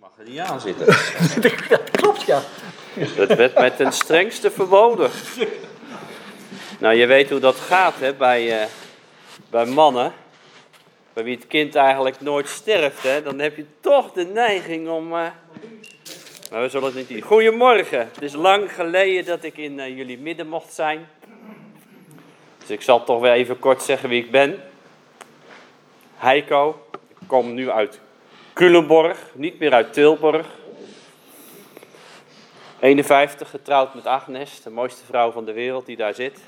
Mag er niet aan zitten. Dat klopt, ja. Dat werd met ten strengste verboden. Nou, je weet hoe dat gaat, hè, bij mannen. Bij wie het kind eigenlijk nooit sterft, hè. Dan heb je toch de neiging om... Maar we zullen het niet doen. Goedemorgen. Het is lang geleden dat ik in jullie midden mocht zijn. Dus ik zal toch weer even kort zeggen wie ik ben. Heiko. Ik kom nu uit Culemborg, niet meer uit Tilburg. 51, getrouwd met Agnes, de mooiste vrouw van de wereld die daar zit.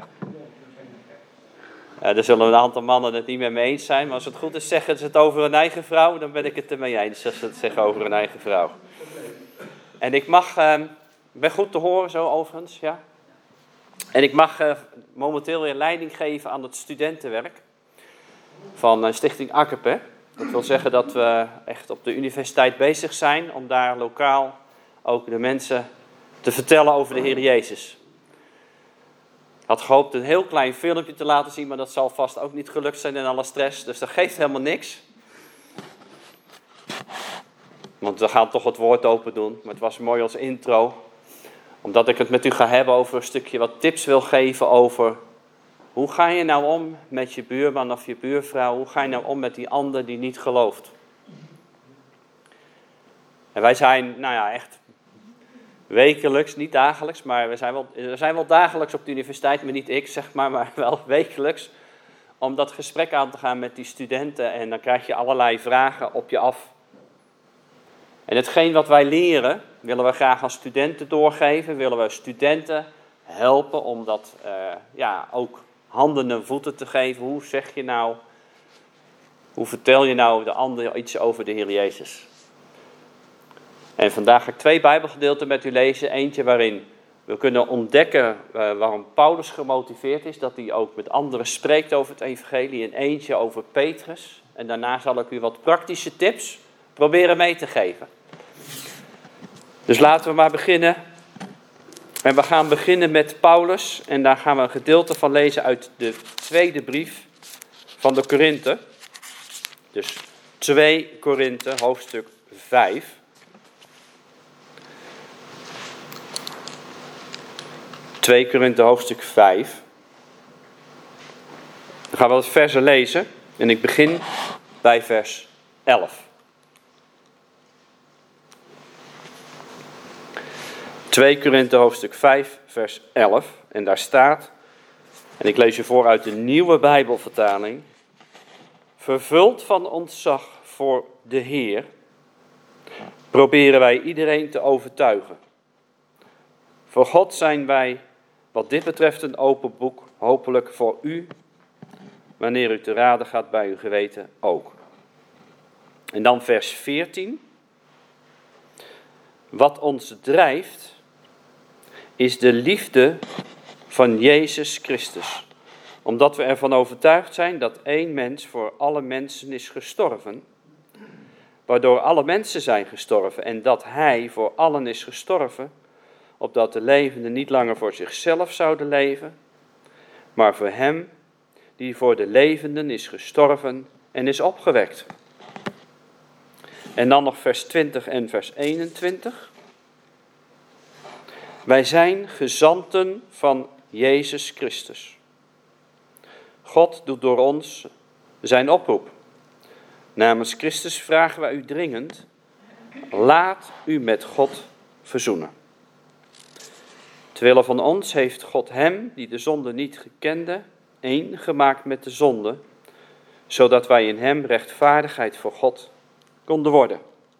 Er zullen een aantal mannen het niet met me eens zijn, maar als het goed is zeggen ze het over een eigen vrouw, dan ben ik het ermee eens als ze het zeggen over een eigen vrouw. En ik ben goed te horen zo overigens, ja. En ik mag momenteel weer leiding geven aan het studentenwerk van Stichting Akkepe. Dat wil zeggen dat we echt op de universiteit bezig zijn om daar lokaal ook de mensen te vertellen over de Heer Jezus. Ik had gehoopt een heel klein filmpje te laten zien, maar dat zal vast ook niet gelukt zijn in alle stress. Dus dat geeft helemaal niks. Want we gaan toch het woord open doen. Maar het was mooi als intro. Omdat ik het met u ga hebben over een stukje wat tips wil geven over... Hoe ga je nou om met je buurman of je buurvrouw? Hoe ga je nou om met die ander die niet gelooft? En wij zijn, echt wekelijks, niet dagelijks, maar we zijn wel dagelijks op de universiteit, maar niet ik zeg maar wel wekelijks. Om dat gesprek aan te gaan met die studenten en dan krijg je allerlei vragen op je af. En hetgeen wat wij leren, willen we graag aan studenten doorgeven, willen we studenten helpen om dat ook handen en voeten te geven. Hoe zeg je nou, hoe vertel je nou de ander iets over de Heer Jezus? En vandaag ga ik 2 Bijbelgedeelten met u lezen. Eentje waarin we kunnen ontdekken waarom Paulus gemotiveerd is, dat hij ook met anderen spreekt over het evangelie. En eentje over Petrus. En daarna zal ik u wat praktische tips proberen mee te geven. Dus laten we maar beginnen. En we gaan beginnen met Paulus en daar gaan we een gedeelte van lezen uit de tweede brief van de Korinthe. Dus 2 Korinthe, hoofdstuk 5. 2 Korinthe, hoofdstuk 5. Dan gaan we wat versen lezen en ik begin bij vers 11. 2 Korinthe hoofdstuk 5 vers 11 en daar staat, en ik lees je voor uit de nieuwe Bijbelvertaling, vervuld van ontzag voor de Heer, proberen wij iedereen te overtuigen. Voor God zijn wij wat dit betreft een open boek, hopelijk voor u, wanneer u te raden gaat bij uw geweten ook. En dan vers 14. Wat ons drijft is de liefde van Jezus Christus. Omdat we ervan overtuigd zijn dat één mens voor alle mensen is gestorven, waardoor alle mensen zijn gestorven en dat hij voor allen is gestorven, opdat de levenden niet langer voor zichzelf zouden leven, maar voor hem die voor de levenden is gestorven en is opgewekt. En dan nog vers 20 en vers 21. Wij zijn gezanten van Jezus Christus. God doet door ons zijn oproep. Namens Christus vragen wij u dringend, laat u met God verzoenen. Terwille van ons heeft God hem, die de zonde niet gekende, één gemaakt met de zonde, zodat wij in hem rechtvaardigheid voor God konden worden.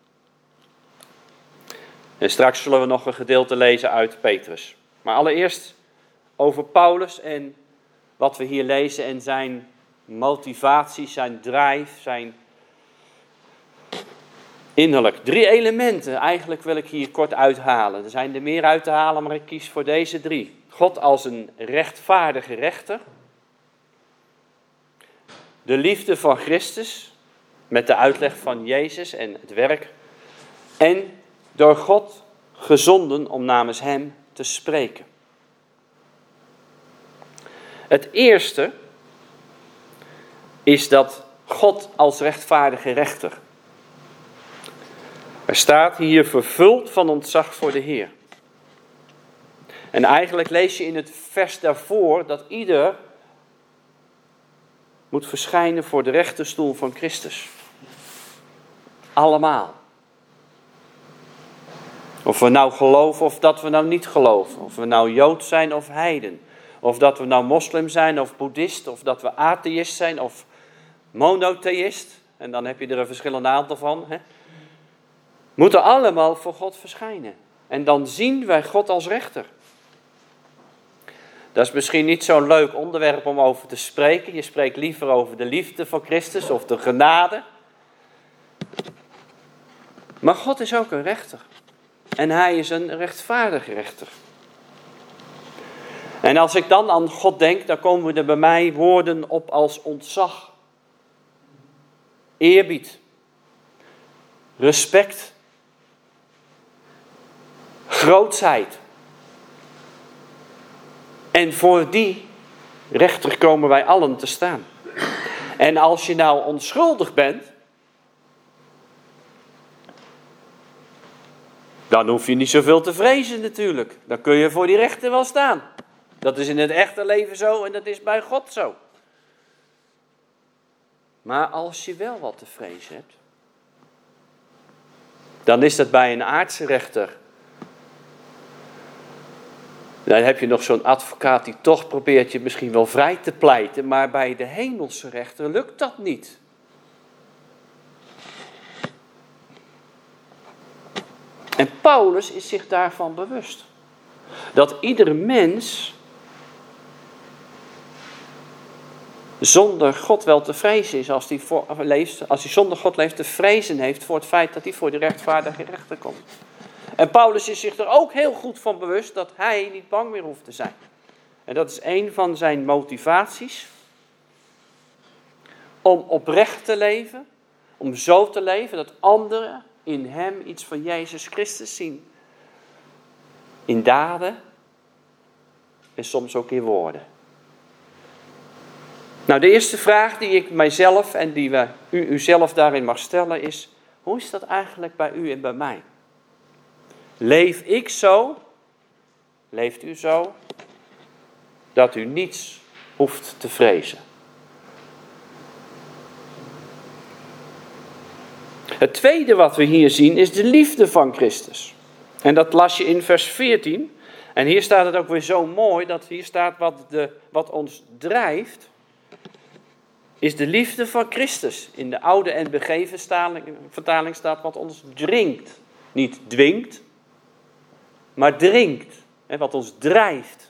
En straks zullen we nog een gedeelte lezen uit Petrus. Maar allereerst over Paulus en wat we hier lezen en zijn motivatie, zijn drive, zijn innerlijk. 3 elementen eigenlijk wil ik hier kort uithalen. Er zijn er meer uit te halen, maar ik kies voor deze 3. God als een rechtvaardige rechter. De liefde van Christus met de uitleg van Jezus en het werk. En door God gezonden om namens hem te spreken. Het eerste is dat God als rechtvaardige rechter. Er staat hier vervuld van ontzag voor de Heer. En eigenlijk lees je in het vers daarvoor dat ieder moet verschijnen voor de rechterstoel van Christus. Allemaal. Of we nou geloven of dat we nou niet geloven. Of we nou Jood zijn of heiden. Of dat we nou moslim zijn of boeddhist. Of dat we atheïst zijn of monotheïst. En dan heb je er een verschillende aantal van. Moeten allemaal voor God verschijnen. En dan zien wij God als rechter. Dat is misschien niet zo'n leuk onderwerp om over te spreken. Je spreekt liever over de liefde van Christus of de genade. Maar God is ook een rechter. En hij is een rechtvaardige rechter. En als ik dan aan God denk, dan komen er bij mij woorden op als ontzag, eerbied, respect, grootsheid. En voor die rechter komen wij allen te staan. En als je nou onschuldig bent, dan hoef je niet zoveel te vrezen natuurlijk. Dan kun je voor die rechter wel staan. Dat is in het echte leven zo en dat is bij God zo. Maar als je wel wat te vrezen hebt, dan is dat bij een aardse rechter. Dan heb je nog zo'n advocaat die toch probeert je misschien wel vrij te pleiten, maar bij de hemelse rechter lukt dat niet. En Paulus is zich daarvan bewust. Dat iedere mens zonder God wel te vrezen is als hij zonder God leeft, te vrezen heeft voor het feit dat hij voor de rechtvaardige rechter komt. En Paulus is zich er ook heel goed van bewust dat hij niet bang meer hoeft te zijn. En dat is een van zijn motivaties om oprecht te leven, om zo te leven dat anderen in hem iets van Jezus Christus zien. In daden en soms ook in woorden. Nou, de eerste vraag die ik mijzelf en die u zelf daarin mag stellen is: hoe is dat eigenlijk bij u en bij mij? Leef ik zo? Leeft u zo? Dat u niets hoeft te vrezen. Het tweede wat we hier zien is de liefde van Christus. En dat las je in vers 14. En hier staat het ook weer zo mooi, dat hier staat wat ons drijft, is de liefde van Christus. In de oude NBG-vertaling staat wat ons dringt. Niet dwingt, maar dringt. Wat ons drijft.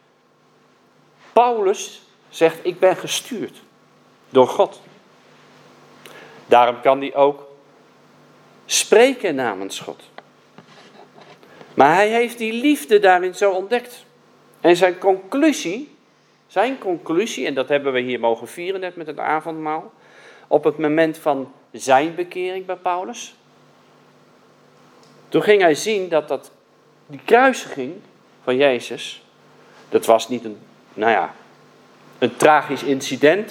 Paulus zegt, ik ben gestuurd door God. Daarom kan hij ook spreken namens God. Maar hij heeft die liefde daarin zo ontdekt. En zijn conclusie, en dat hebben we hier mogen vieren net met het avondmaal, op het moment van zijn bekering bij Paulus. Toen ging hij zien dat die kruisiging van Jezus, dat was niet een tragisch incident.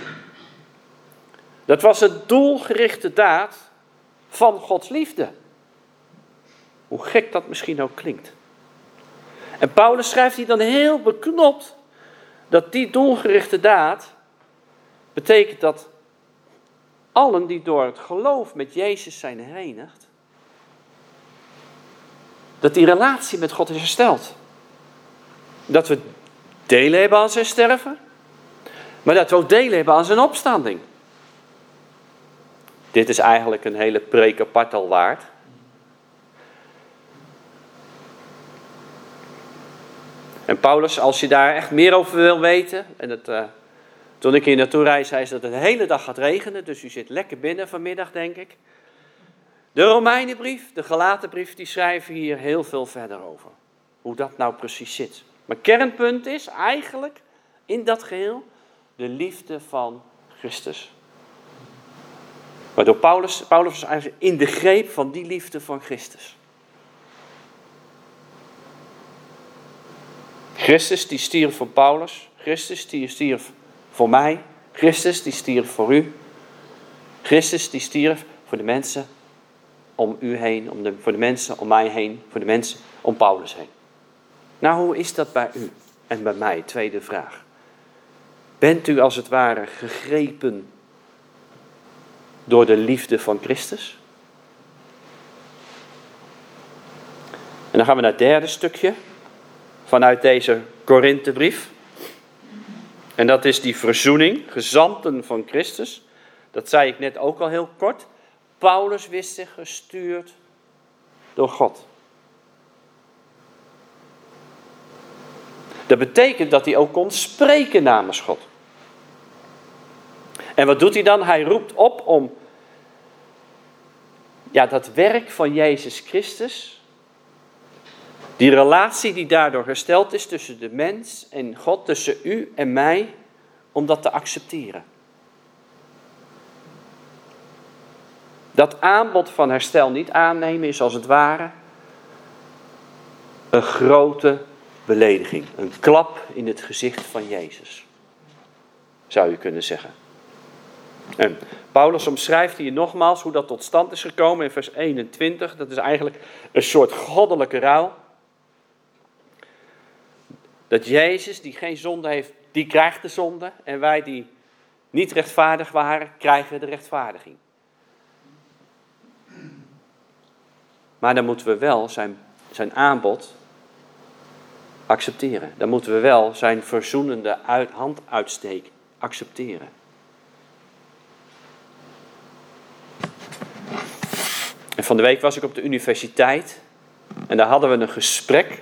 Dat was een doelgerichte daad van Gods liefde. Hoe gek dat misschien ook klinkt. En Paulus schrijft hier dan heel beknopt dat die doelgerichte daad betekent dat allen die door het geloof met Jezus zijn herenigd, dat die relatie met God is hersteld. Dat we delen hebben aan zijn sterven, maar dat we ook delen hebben aan zijn opstanding. Dit is eigenlijk een hele preek apart al waard. En Paulus, als je daar echt meer over wil weten, en toen ik hier naartoe reis, zei ze dat het de hele dag gaat regenen, dus u zit lekker binnen vanmiddag, denk ik. De Romeinenbrief, de Galatenbrief, die schrijven hier heel veel verder over. Hoe dat nou precies zit. Maar kernpunt is eigenlijk in dat geheel de liefde van Christus. Waardoor Paulus was eigenlijk in de greep van die liefde van Christus. Christus die stierf voor Paulus. Christus die stierf voor mij. Christus die stierf voor u. Christus die stierf voor de mensen om u heen, voor de mensen om mij heen, voor de mensen om Paulus heen. Nou, hoe is dat bij u en bij mij? Tweede vraag. Bent u als het ware gegrepen door de liefde van Christus? En dan gaan we naar het derde stukje vanuit deze Korinthebrief. En dat is die verzoening, gezanten van Christus. Dat zei ik net ook al heel kort. Paulus wist zich gestuurd door God. Dat betekent dat hij ook kon spreken namens God. En wat doet hij dan? Hij roept op om dat werk van Jezus Christus, die relatie die daardoor hersteld is tussen de mens en God, tussen u en mij, om dat te accepteren. Dat aanbod van herstel niet aannemen is als het ware een grote belediging. Een klap in het gezicht van Jezus, zou je kunnen zeggen. En Paulus omschrijft hier nogmaals hoe dat tot stand is gekomen in vers 21. Dat is eigenlijk een soort goddelijke ruil. Dat Jezus, die geen zonde heeft, die krijgt de zonde. En wij die niet rechtvaardig waren, krijgen de rechtvaardiging. Maar dan moeten we wel zijn aanbod accepteren. Dan moeten we wel zijn verzoenende handuitsteek accepteren. En van de week was ik op de universiteit. En daar hadden we een gesprek.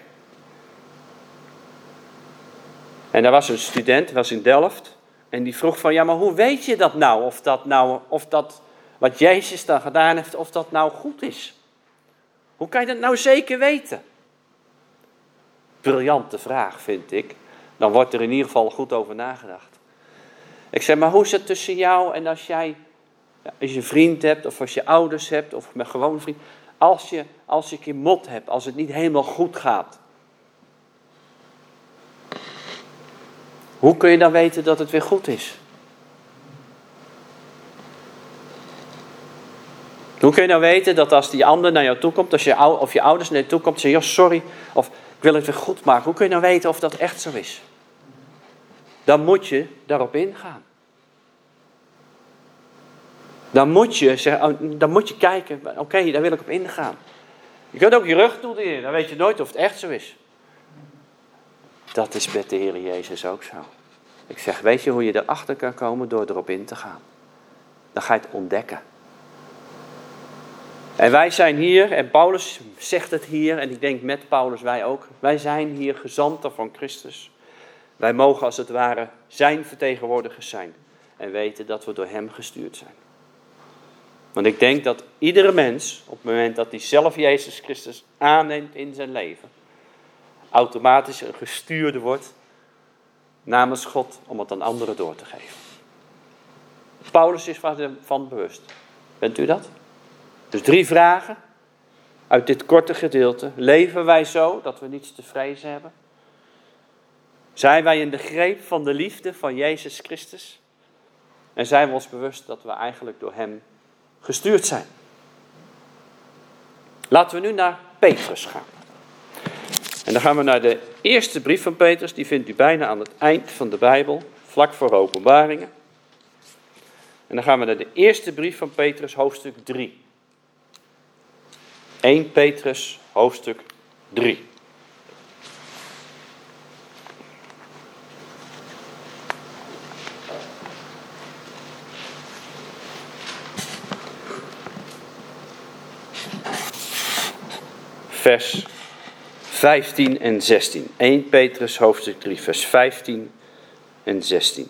En daar was een student, was in Delft. En die vroeg van, ja, maar hoe weet je dat nou? Of dat wat Jezus dan gedaan heeft, of dat nou goed is? Hoe kan je dat nou zeker weten? Briljante vraag, vind ik. Dan wordt er in ieder geval goed over nagedacht. Ik zeg, maar hoe is het tussen jou en als je een vriend hebt, of als je ouders hebt, of met gewoon vriend. Als je een keer mot hebt, als het niet helemaal goed gaat. Hoe kun je dan weten dat het weer goed is? Hoe kun je nou weten dat als die ander naar jou toe komt, of je ouders naar je toe komt, zeggen, sorry, of ik wil het weer goed maken. Hoe kun je nou weten of dat echt zo is? Dan moet je daarop ingaan. Dan moet je kijken, oké, daar wil ik op ingaan. Je kunt ook je rug toedienen, dan weet je nooit of het echt zo is. Dat is met de Heer Jezus ook zo. Ik zeg, weet je hoe je erachter kan komen? Door erop in te gaan. Dan ga je het ontdekken. En wij zijn hier, en Paulus zegt het hier, en ik denk met Paulus wij ook. Wij zijn hier gezanten van Christus. Wij mogen als het ware zijn vertegenwoordigers zijn. En weten dat we door hem gestuurd zijn. Want ik denk dat iedere mens, op het moment dat hij zelf Jezus Christus aanneemt in zijn leven, automatisch een gestuurde wordt namens God om het aan anderen door te geven. Paulus is van bewust. Bent u dat? Dus 3 vragen uit dit korte gedeelte. Leven wij zo dat we niets te vrezen hebben? Zijn wij in de greep van de liefde van Jezus Christus? En zijn we ons bewust dat we eigenlijk door hem gestuurd zijn? Laten we nu naar Petrus gaan. En dan gaan we naar de eerste brief van Petrus. Die vindt u bijna aan het eind van de Bijbel, vlak voor Openbaringen. En dan gaan we naar de eerste brief van Petrus, hoofdstuk 3. 1 Petrus, hoofdstuk 3. Vers 15 en 16. 1 Petrus, hoofdstuk 3, vers 15 en 16.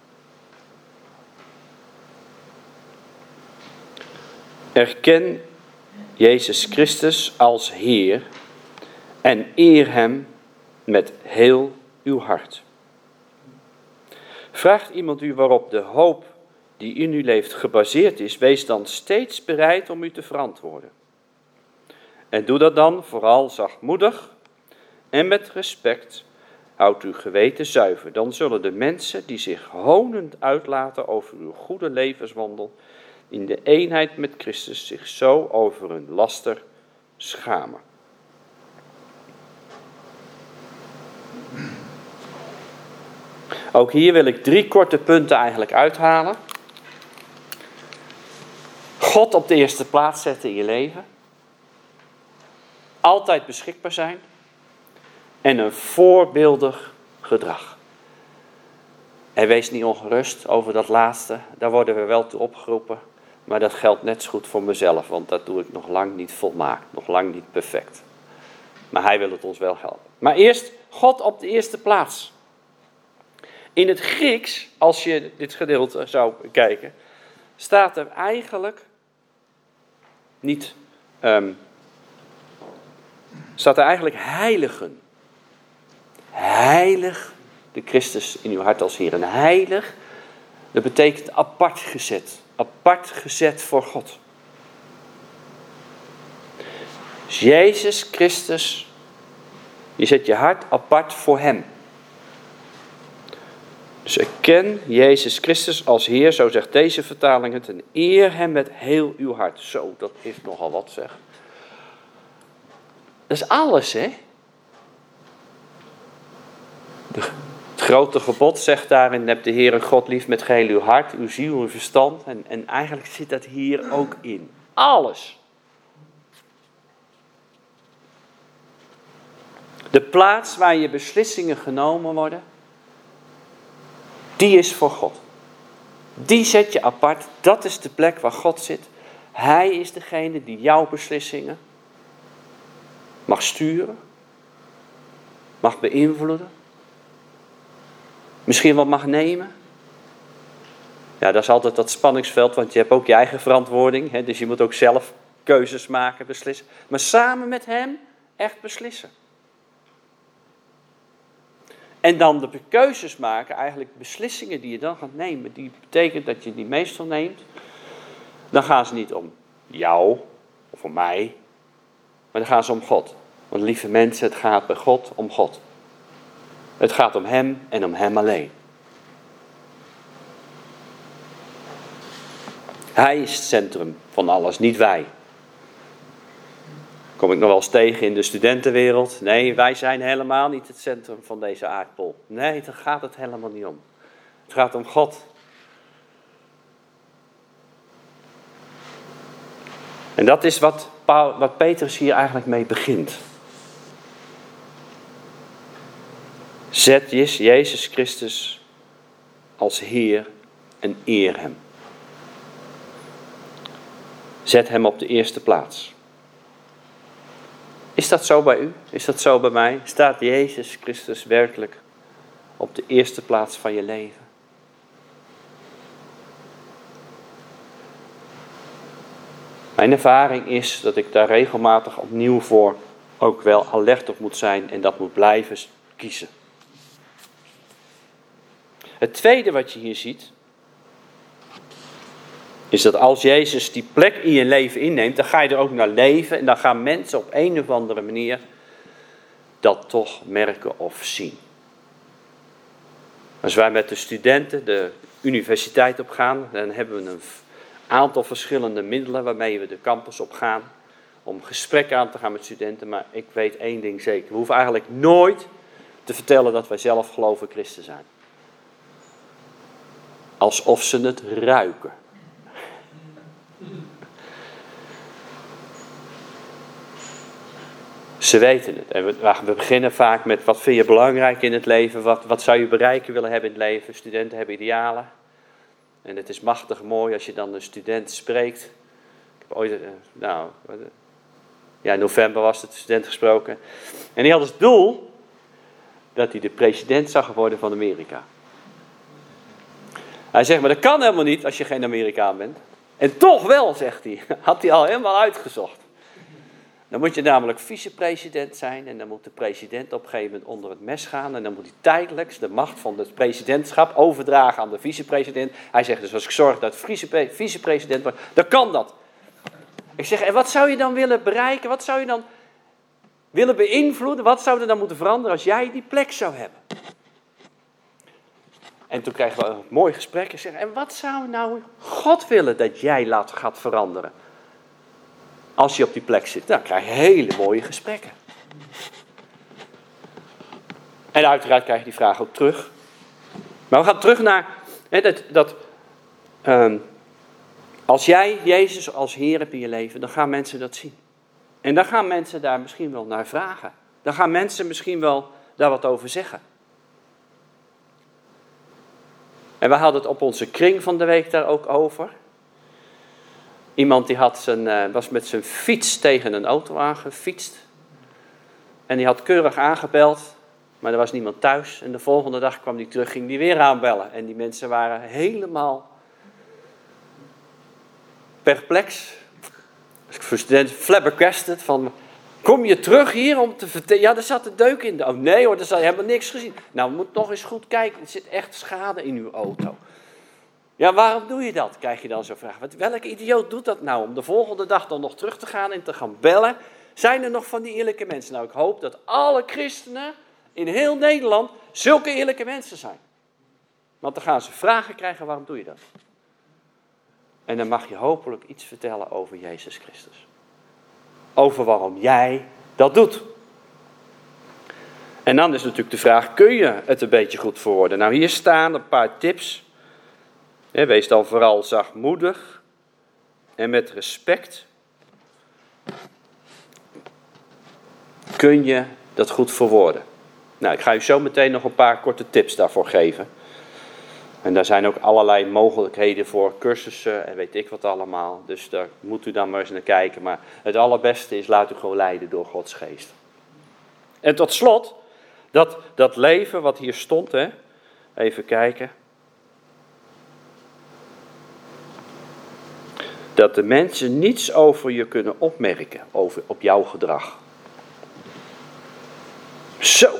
Erken Jezus Christus als Heer en eer hem met heel uw hart. Vraagt iemand u waarop de hoop die in u leeft gebaseerd is, wees dan steeds bereid om u te verantwoorden. En doe dat dan vooral zachtmoedig en met respect. Houd uw geweten zuiver. Dan zullen de mensen die zich honend uitlaten over uw goede levenswandel in de eenheid met Christus zich zo over hun laster schamen. Ook hier wil ik 3 korte punten eigenlijk uithalen. God op de eerste plaats zetten in je leven. Altijd beschikbaar zijn. En een voorbeeldig gedrag. En wees niet ongerust over dat laatste. Daar worden we wel toe opgeroepen. Maar dat geldt net zo goed voor mezelf. Want dat doe ik nog lang niet volmaakt. Nog lang niet perfect. Maar hij wil het ons wel helpen. Maar eerst God op de eerste plaats. In het Grieks, als je dit gedeelte zou bekijken, staat er eigenlijk niet, staat er eigenlijk heiligen. Heilig de Christus in uw hart als Heer. En heilig, dat betekent apart gezet. Apart gezet voor God. Dus Jezus Christus, je zet je hart apart voor Hem. Dus erken Jezus Christus als Heer, zo zegt deze vertaling het, en eer Hem met heel uw hart. Zo, dat is nogal wat zeg. Dat is alles, hè? Het grote gebod zegt daarin, heb de Heere God lief met geheel uw hart, uw ziel, uw verstand. En eigenlijk zit dat hier ook in. Alles. De plaats waar je beslissingen genomen worden, die is voor God. Die zet je apart. Dat is de plek waar God zit. Hij is degene die jouw beslissingen mag sturen. Mag beïnvloeden. Misschien wat mag nemen. Ja, dat is altijd dat spanningsveld, want je hebt ook je eigen verantwoording. Hè, dus je moet ook zelf keuzes maken, beslissen. Maar samen met hem echt beslissen. En dan de keuzes maken, eigenlijk beslissingen die je dan gaat nemen, die betekent dat je die meestal neemt. Dan gaan ze niet om jou of om mij, maar dan gaan ze om God. Want lieve mensen, het gaat bij God om God. Het gaat om Hem en om Hem alleen. Hij is het centrum van alles, niet wij. Kom ik nog wel eens tegen in de studentenwereld. Nee, wij zijn helemaal niet het centrum van deze aardbol. Nee, daar gaat het helemaal niet om. Het gaat om God. En dat is wat Petrus hier eigenlijk mee begint. Zet Jezus Christus als Heer en eer Hem. Zet Hem op de eerste plaats. Is dat zo bij u? Is dat zo bij mij? Staat Jezus Christus werkelijk op de eerste plaats van je leven? Mijn ervaring is dat ik daar regelmatig opnieuw voor ook wel alert op moet zijn en dat moet blijven kiezen. Het tweede wat je hier ziet, is dat als Jezus die plek in je leven inneemt, dan ga je er ook naar leven en dan gaan mensen op een of andere manier dat toch merken of zien. Als wij met de studenten de universiteit op gaan, dan hebben we een aantal verschillende middelen waarmee we de campus op gaan om gesprek aan te gaan met studenten. Maar ik weet één ding zeker, we hoeven eigenlijk nooit te vertellen dat wij zelf gelovige christen zijn. Alsof ze het ruiken. Ze weten het. En we beginnen vaak met wat vind je belangrijk in het leven? Wat zou je bereiken willen hebben in het leven? Studenten hebben idealen. En het is machtig mooi als je dan een student spreekt. Ik heb ooit, in november was het student gesproken. En die had als doel dat hij de president zou worden van Amerika. Hij zegt, maar dat kan helemaal niet als je geen Amerikaan bent. En toch wel, zegt hij. Had hij al helemaal uitgezocht. Dan moet je namelijk vicepresident zijn. En dan moet de president op een gegeven moment onder het mes gaan. En dan moet hij tijdelijks de macht van het presidentschap overdragen aan de vicepresident. Hij zegt dus, als ik zorg dat vicepresident wordt, dan kan dat. Ik zeg, en wat zou je dan willen bereiken? Wat zou je dan willen beïnvloeden? Wat zou er dan moeten veranderen als jij die plek zou hebben? En toen kregen we een mooi gesprek. Ik zeg, en wat zou nou God willen dat jij gaat veranderen? Als je op die plek zit, dan krijg je hele mooie gesprekken. En uiteraard krijg je die vraag ook terug. Maar we gaan terug naar als jij Jezus als Heer hebt in je leven, dan gaan mensen dat zien. En dan gaan mensen daar misschien wel naar vragen. Dan gaan mensen misschien wel daar wat over zeggen. En we hadden het op onze kring van de week daar ook over. Iemand die was met zijn fiets tegen een auto aangefietst. En die had keurig aangebeld, maar er was niemand thuis. En de volgende dag kwam hij terug, ging hij weer aanbellen. En die mensen waren helemaal perplex. Voor studenten flabbergasted van, kom je terug hier om te vertellen? Ja, er zat een deuk in. Oh nee hoor, er zat helemaal niks gezien. Nou, we moeten nog eens goed kijken. Er zit echt schade in uw auto. Ja, waarom doe je dat? Krijg je dan zo'n vraag. Welke idioot doet dat nou? Om de volgende dag dan nog terug te gaan en te gaan bellen. Zijn er nog van die eerlijke mensen? Nou, ik hoop dat alle christenen in heel Nederland zulke eerlijke mensen zijn. Want dan gaan ze vragen krijgen, waarom doe je dat? En dan mag je hopelijk iets vertellen over Jezus Christus. Over waarom jij dat doet. En dan is natuurlijk de vraag, kun je het een beetje goed verwoorden? Nou, hier staan een paar tips. Wees dan vooral zachtmoedig en met respect. Kun je dat goed verwoorden? Nou, ik ga u zo meteen nog een paar korte tips daarvoor geven. En daar zijn ook allerlei mogelijkheden voor cursussen en weet ik wat allemaal. Dus daar moet u dan maar eens naar kijken. Maar het allerbeste is, laat u gewoon leiden door Gods geest. En tot slot, dat leven wat hier stond, even kijken. Dat de mensen niets over je kunnen opmerken, op jouw gedrag. Zo.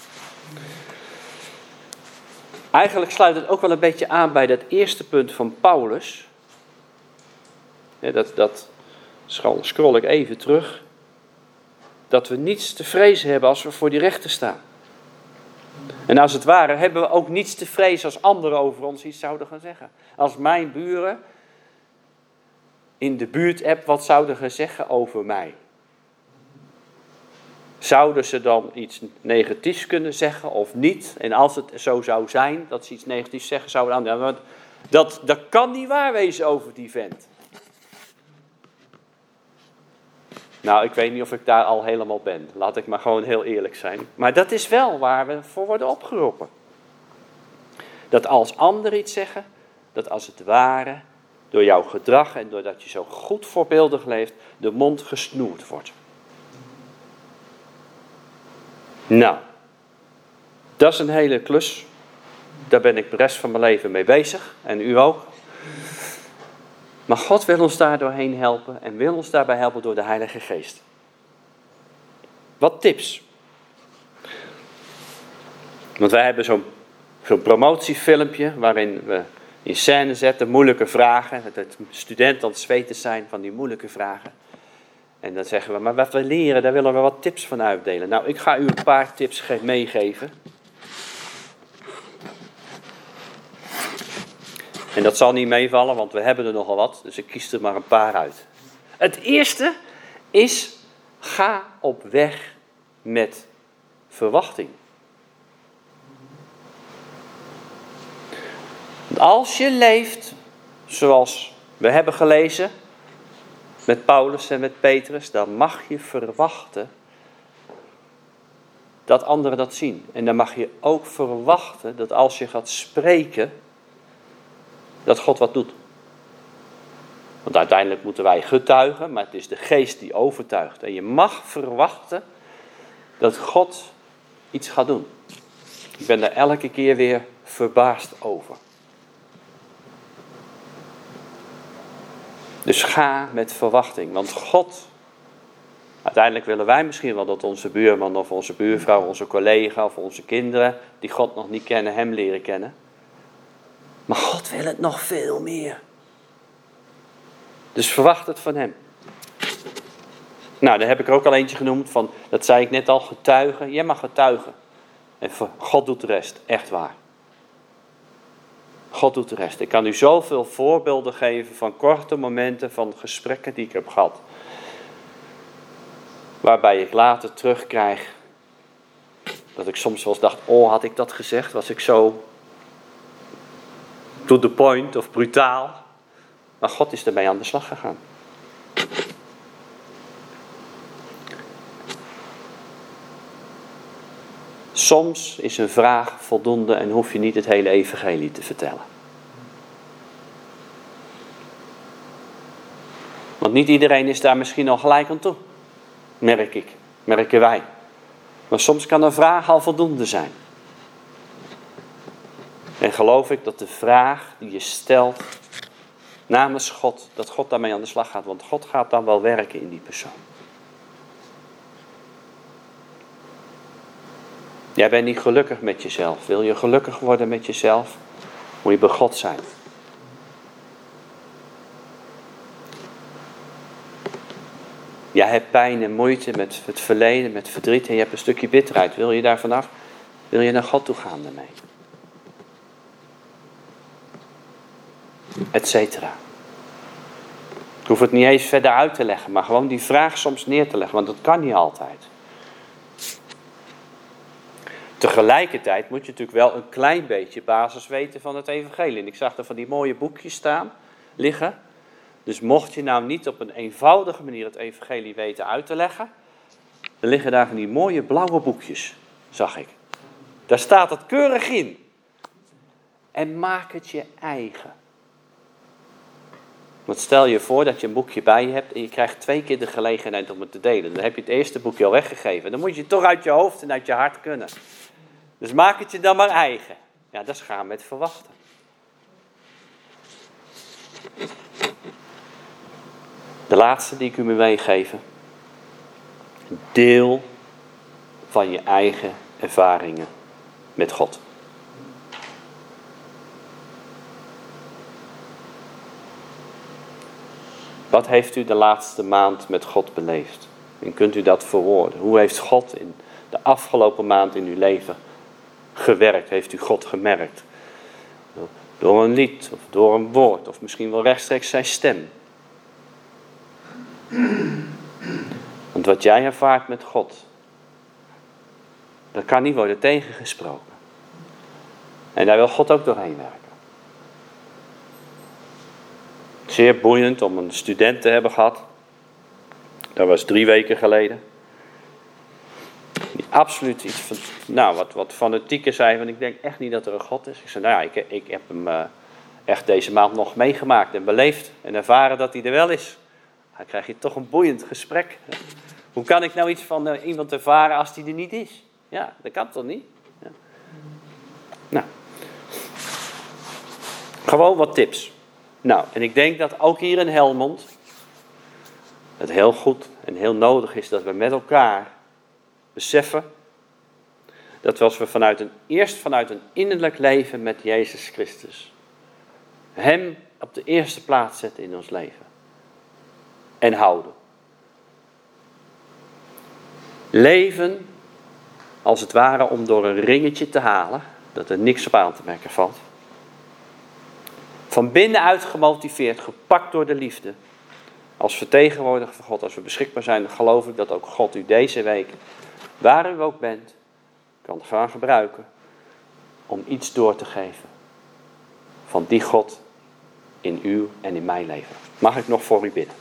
Eigenlijk sluit het ook wel een beetje aan bij dat eerste punt van Paulus. Dat scroll ik even terug. Dat we niets te vrezen hebben als we voor die rechter staan. En als het ware hebben we ook niets te vrezen als anderen over ons iets zouden gaan zeggen. Als mijn buren in de buurt-app wat zouden gaan zeggen over mij. Zouden ze dan iets negatiefs kunnen zeggen of niet? En als het zo zou zijn dat ze iets negatiefs zeggen, zouden we dan... Dat kan niet waar wezen over die vent. Nou, ik weet niet of ik daar al helemaal ben. Laat ik maar gewoon heel eerlijk zijn. Maar dat is wel waar we voor worden opgeroepen. Dat als anderen iets zeggen, dat als het ware door jouw gedrag en doordat je zo goed voorbeeldig leeft, de mond gesnoerd wordt. Nou, dat is een hele klus. Daar ben ik de rest van mijn leven mee bezig. En u ook. Maar God wil ons daar doorheen helpen. En wil ons daarbij helpen door de Heilige Geest. Wat tips. Want wij hebben zo'n promotiefilmpje waarin we in scène zetten moeilijke vragen. Dat studenten aan het zweten zijn van die moeilijke vragen. En dan zeggen we, maar wat we leren, daar willen we wat tips van uitdelen. Nou, ik ga u een paar tips meegeven. En dat zal niet meevallen, want we hebben er nogal wat. Dus ik kies er maar een paar uit. Het eerste is, ga op weg met verwachting. Want als je leeft zoals we hebben gelezen met Paulus en met Petrus, dan mag je verwachten dat anderen dat zien. En dan mag je ook verwachten dat als je gaat spreken, dat God wat doet. Want uiteindelijk moeten wij getuigen, maar het is de geest die overtuigt. En je mag verwachten dat God iets gaat doen. Ik ben daar elke keer weer verbaasd over. Dus ga met verwachting, want God, uiteindelijk willen wij misschien wel dat onze buurman of onze buurvrouw, onze collega of onze kinderen, die God nog niet kennen, hem leren kennen. Maar God wil het nog veel meer. Dus verwacht het van hem. Nou, daar heb ik er ook al eentje genoemd van, dat zei ik net al, getuigen. Jij mag getuigen. En God doet de rest, echt waar. God doet de rest. Ik kan u zoveel voorbeelden geven van korte momenten, van gesprekken die ik heb gehad. Waarbij ik later terugkrijg dat ik soms wel eens dacht, oh, had ik dat gezegd? Was ik zo to the point of brutaal? Maar God is ermee aan de slag gegaan. Soms is een vraag voldoende en hoef je niet het hele evangelie te vertellen. Want niet iedereen is daar misschien al gelijk aan toe. Merken wij. Maar soms kan een vraag al voldoende zijn. En geloof ik dat de vraag die je stelt namens God, dat God daarmee aan de slag gaat. Want God gaat dan wel werken in die persoon. Jij bent niet gelukkig met jezelf. Wil je gelukkig worden met jezelf? Moet je bij God zijn. Jij hebt pijn en moeite met het verleden, met verdriet en je hebt een stukje bitterheid. Wil je daar vanaf? Wil je naar God toe gaan daarmee? Etcetera. Ik hoef het niet eens verder uit te leggen, maar gewoon die vraag soms neer te leggen, want dat kan niet altijd. Tegelijkertijd moet je natuurlijk wel een klein beetje basis weten van het evangelie. En ik zag er van die mooie boekjes liggen. Dus mocht je nou niet op een eenvoudige manier het evangelie weten uit te leggen, dan liggen daar van die mooie blauwe boekjes, zag ik. Daar staat het keurig in. En maak het je eigen. Want stel je voor dat je een boekje bij je hebt en je krijgt 2 keer de gelegenheid om het te delen. Dan heb je het eerste boekje al weggegeven. Dan moet je het toch uit je hoofd en uit je hart kunnen. Dus maak het je dan maar eigen. Ja, dat is gaan met verwachten. De laatste die ik u meegeven. Deel van je eigen ervaringen met God. Wat heeft u de laatste maand met God beleefd? En kunt u dat verwoorden? Hoe heeft God in de afgelopen maand in uw leven gewerkt? Heeft u God gemerkt? Door een lied of door een woord of misschien wel rechtstreeks zijn stem. Want wat jij ervaart met God, dat kan niet worden tegengesproken. En daar wil God ook doorheen werken. Zeer boeiend om een student te hebben gehad. Dat was 3 weken geleden. Die absoluut iets van, wat fanatieker zei. Want ik denk echt niet dat er een God is. Ik zei, ik heb hem echt deze maand nog meegemaakt en beleefd. En ervaren dat hij er wel is. Dan krijg je toch een boeiend gesprek. Hoe kan ik nou iets van iemand ervaren als die er niet is? Ja, dat kan toch niet? Ja. Nou. Gewoon wat tips. Nou, en ik denk dat ook hier in Helmond het heel goed en heel nodig is dat we met elkaar beseffen dat als we eerst vanuit een innerlijk leven met Jezus Christus Hem op de eerste plaats zetten in ons leven en houden. Leven als het ware om door een ringetje te halen, dat er niks op aan te merken valt. Van binnenuit gemotiveerd, gepakt door de liefde. Als vertegenwoordiger van God, als we beschikbaar zijn, dan geloof ik dat ook God u deze week, waar u ook bent, kan gaan gebruiken om iets door te geven van die God in uw en in mijn leven. Mag ik nog voor u bidden?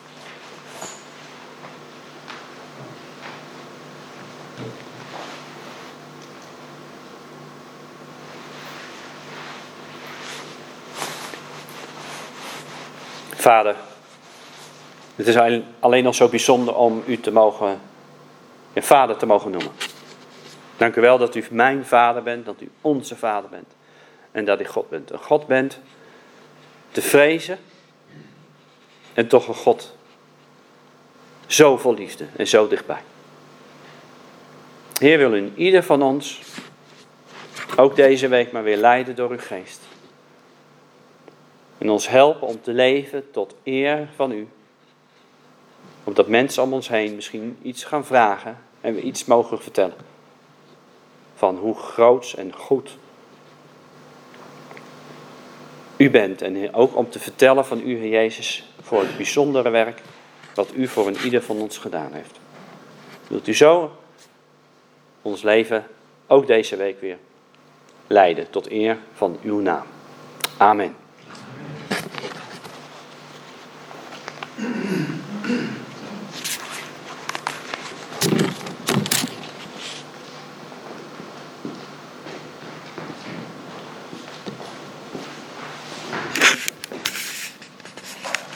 Vader, het is alleen nog zo bijzonder om u te mogen, je vader te mogen noemen. Dank u wel dat u mijn vader bent, dat u onze vader bent. En dat u God bent. Een God bent te vrezen en toch een God zo vol liefde en zo dichtbij. Heer, wil u ieder van ons ook deze week maar weer leiden door uw geest. En ons helpen om te leven tot eer van u. Opdat mensen om ons heen misschien iets gaan vragen en we iets mogen vertellen. Van hoe groot en goed u bent. En ook om te vertellen van u, Heer Jezus, voor het bijzondere werk wat u voor een ieder van ons gedaan heeft. Wilt u zo ons leven ook deze week weer leiden tot eer van uw naam. Amen.